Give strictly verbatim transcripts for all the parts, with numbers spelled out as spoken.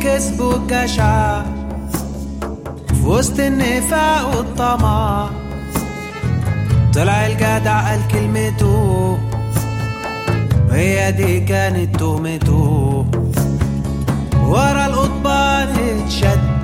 الكذب والجشع في وسط النفاق والطمع، طلع الجدع قال كلمته هي دي كانت تهمته. ورا القضبان اتشد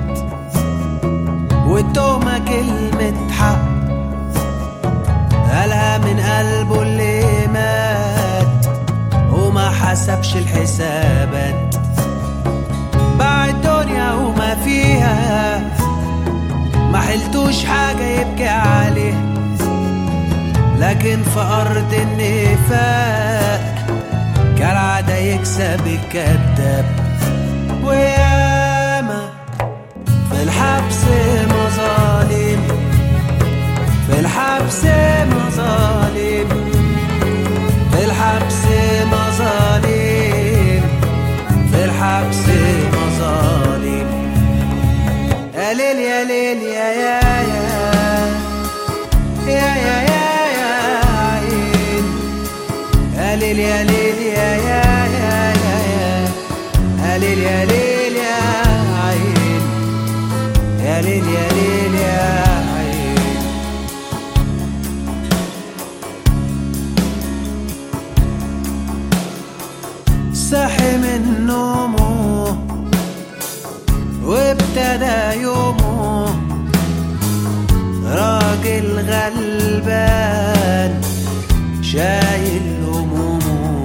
والتهمة كلمة حق، قالها من قلبه اللي مات وما حسبش الحسابات. باع الدنيا وما فيها، ما حلتوش حاجة يبكي عليه، لكن في أرض النفاق كالعادة يكسب الكذاب. وياما في الحبس مظالم، في الحبس مظالم، في الحبس مظالم، في الحبس مظالم. يا ليل يا ليل يا يا يا يا يا يا عين، يا ليل يا ليل يا يا يا يا ليل يا ليل يا عين، يا ليل يا ليل يا عين. صحي من نومه وابتدى يومه، راجل غلبان شايل همومه،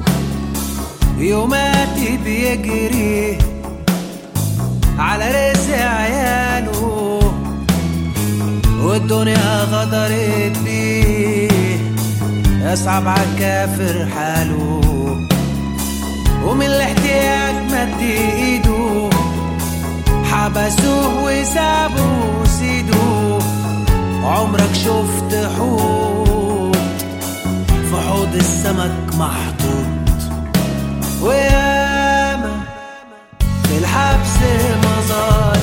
يوماتي بيجري على رزق عياله، والدنيا غدرت بيه يصعب عالكافر حاله، ومن الاحتياج مد ايده حبسوه وسابوه سيدوه. عمرك شفت حوت في حوض السمك محطوط؟ وياما في الحبس مظالم،